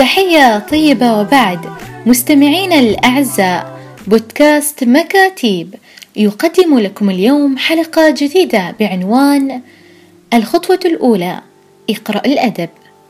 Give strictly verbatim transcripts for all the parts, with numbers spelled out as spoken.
تحية طيبة وبعد مستمعينا الأعزاء، بودكاست مكاتيب يقدم لكم اليوم حلقة جديدة بعنوان الخطوة الأولى: اقرأ الأدب.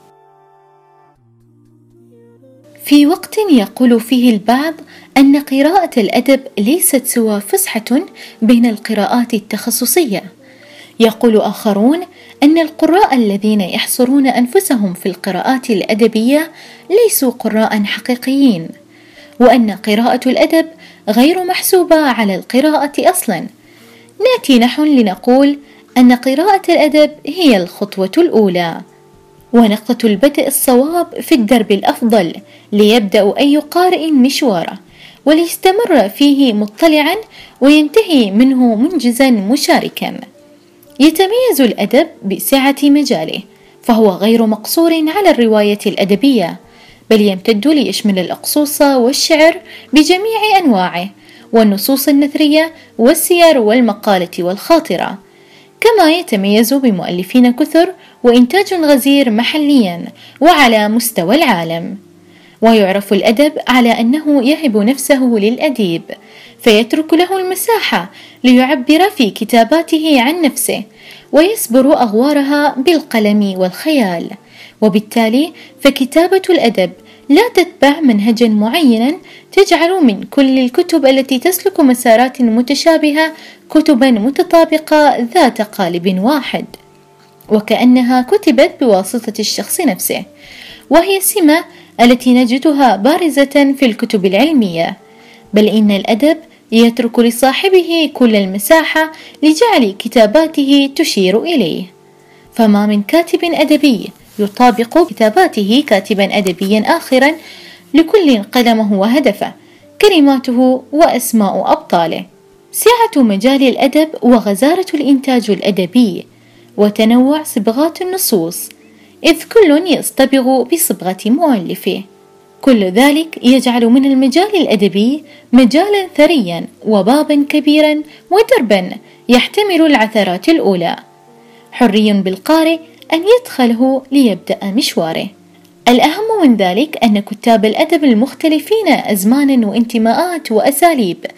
في وقت يقول فيه البعض أن قراءة الأدب ليست سوى فسحة بين القراءات التخصصية، يقول آخرون أن القراء الذين يحصرون أنفسهم في القراءات الأدبية ليسوا قراء حقيقيين، وأن قراءة الأدب غير محسوبة على القراءة أصلا. نأتي نحن لنقول أن قراءة الأدب هي الخطوة الأولى، ونقطة البدء الصواب في الدرب الأفضل ليبدأ أي قارئ مشواره وليستمر فيه مطلعا وينتهي منه منجزا مشاركا. يتميز الأدب بسعة مجاله، فهو غير مقصور على الرواية الأدبية، بل يمتد ليشمل الأقصوص والشعر بجميع أنواعه، والنصوص النثرية والسير والمقالة والخاطرة، كما يتميز بمؤلفين كثر وإنتاج غزير محليا وعلى مستوى العالم. ويعرف الأدب على أنه يهب نفسه للأديب، فيترك له المساحة ليعبر في كتاباته عن نفسه ويسبر أغوارها بالقلم والخيال، وبالتالي فكتابة الأدب لا تتبع منهجا معينا تجعل من كل الكتب التي تسلك مسارات متشابهة كتبا متطابقة ذات قالب واحد، وكأنها كتبت بواسطة الشخص نفسه، وهي السمة التي نجدها بارزة في الكتب العلمية. بل إن الأدب يترك لصاحبه كل المساحة لجعل كتاباته تشير إليه، فما من كاتب أدبي يطابق كتاباته كاتبا أدبيا آخرا، لكل قلمه وهدفه، كلماته وأسماء أبطاله. سعة مجال الأدب وغزارة الإنتاج الأدبي وتنوع صبغات النصوص، إذ كل يصطبغ بصبغة مؤلفه، كل ذلك يجعل من المجال الأدبي مجالا ثريا وبابا كبيرا ودربا يحتمل العثرات الأولى، حري بالقارئ أن يدخله ليبدأ مشواره. الأهم من ذلك أن كتاب الأدب المختلفين أزمانا وانتماءات وأساليب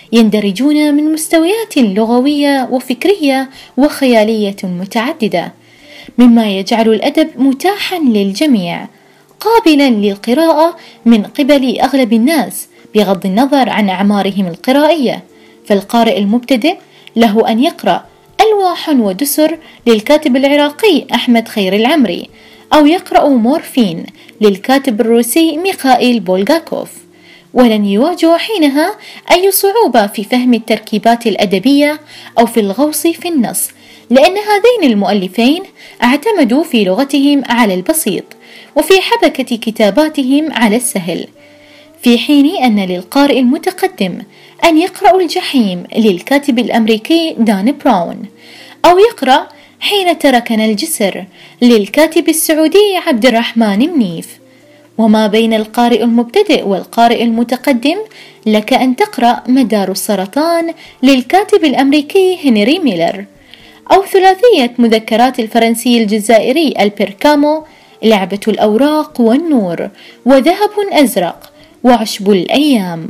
يندرجون من مستويات لغوية وفكرية وخيالية متعددة، مما يجعل الأدب متاحا للجميع، قابلا للقراءة من قبل أغلب الناس بغض النظر عن أعمارهم القرائية. فالقارئ المبتدئ له أن يقرأ ألواح ودسر للكاتب العراقي أحمد خير العمري، أو يقرأ مورفين للكاتب الروسي ميخائيل بولغاكوف، ولن يواجه حينها أي صعوبة في فهم التركيبات الأدبية أو في الغوص في النص، لأن هذين المؤلفين اعتمدوا في لغتهم على البسيط وفي حبكة كتاباتهم على السهل، في حين أن للقارئ المتقدم أن يقرأ الجحيم للكاتب الأمريكي دان براون، أو يقرأ حين تركنا الجسر للكاتب السعودي عبد الرحمن منيف. وما بين القارئ المبتدئ والقارئ المتقدم لك أن تقرأ مدار السرطان للكاتب الأمريكي هنري ميلر، أو ثلاثية مذكرات الفرنسي الجزائري البيركامو، لعبة الأوراق والنور، وذهب أزرق، وعشب الأيام،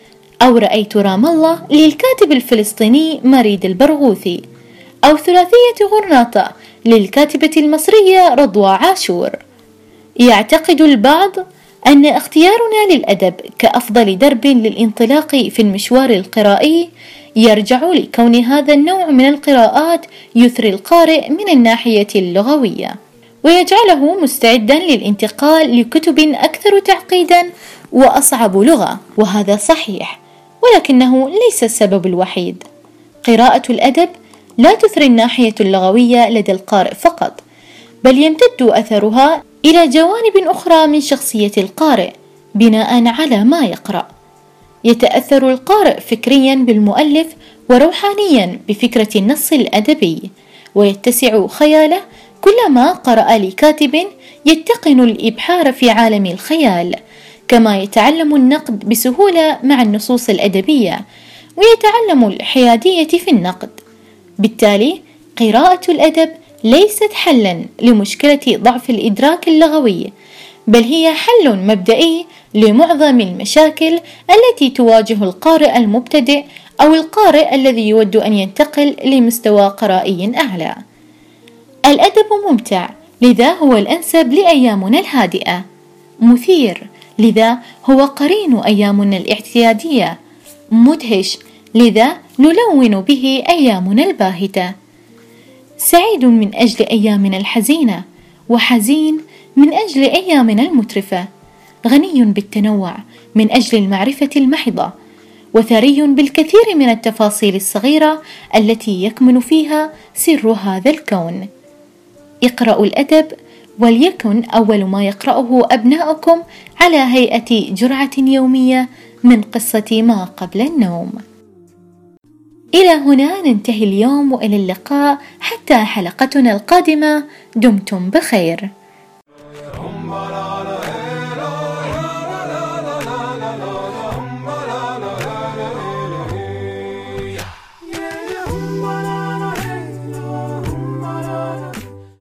أو رأيت رام الله للكاتب الفلسطيني مريد البرغوثي، أو ثلاثية غرناطة للكاتبة المصرية رضوى عاشور. يعتقد البعض أن اختيارنا للأدب كأفضل درب للانطلاق في المشوار القرائي يرجع لكون هذا النوع من القراءات يثري القارئ من الناحية اللغوية، ويجعله مستعدا للانتقال لكتب أكثر تعقيدا وأصعب لغة، وهذا صحيح، ولكنه ليس السبب الوحيد. قراءة الأدب لا تثري الناحية اللغوية لدى القارئ فقط، بل يمتد أثرها إلى جوانب أخرى من شخصية القارئ بناء على ما يقرأ. يتأثر القارئ فكريا بالمؤلف وروحانيا بفكرة النص الأدبي، ويتسع خياله كلما قرأ لكاتب يتقن الإبحار في عالم الخيال، كما يتعلم النقد بسهولة مع النصوص الأدبية، ويتعلم الحيادية في النقد. بالتالي قراءة الأدب ليست حلا لمشكلة ضعف الإدراك اللغوي، بل هي حل مبدئي لمعظم المشاكل التي تواجه القارئ المبتدئ أو القارئ الذي يود أن ينتقل لمستوى قرائي أعلى. الأدب ممتع، لذا هو الأنسب لأيامنا الهادئة. مثير، لذا هو قرين أيامنا الاعتيادية. مدهش، لذا نلون به أيامنا الباهتة. سعيد من أجل أيامنا الحزينة، وحزين من أجل أيامنا المترفة. غني بالتنوع من أجل المعرفة المحضة، وثري بالكثير من التفاصيل الصغيرة التي يكمن فيها سر هذا الكون. اقرأوا الأدب، وليكن أول ما يقرأه أبناؤكم على هيئة جرعة يومية من قصة ما قبل النوم. إلى هنا ننتهي اليوم، وإلى اللقاء حتى حلقتنا القادمة. دمتم بخير.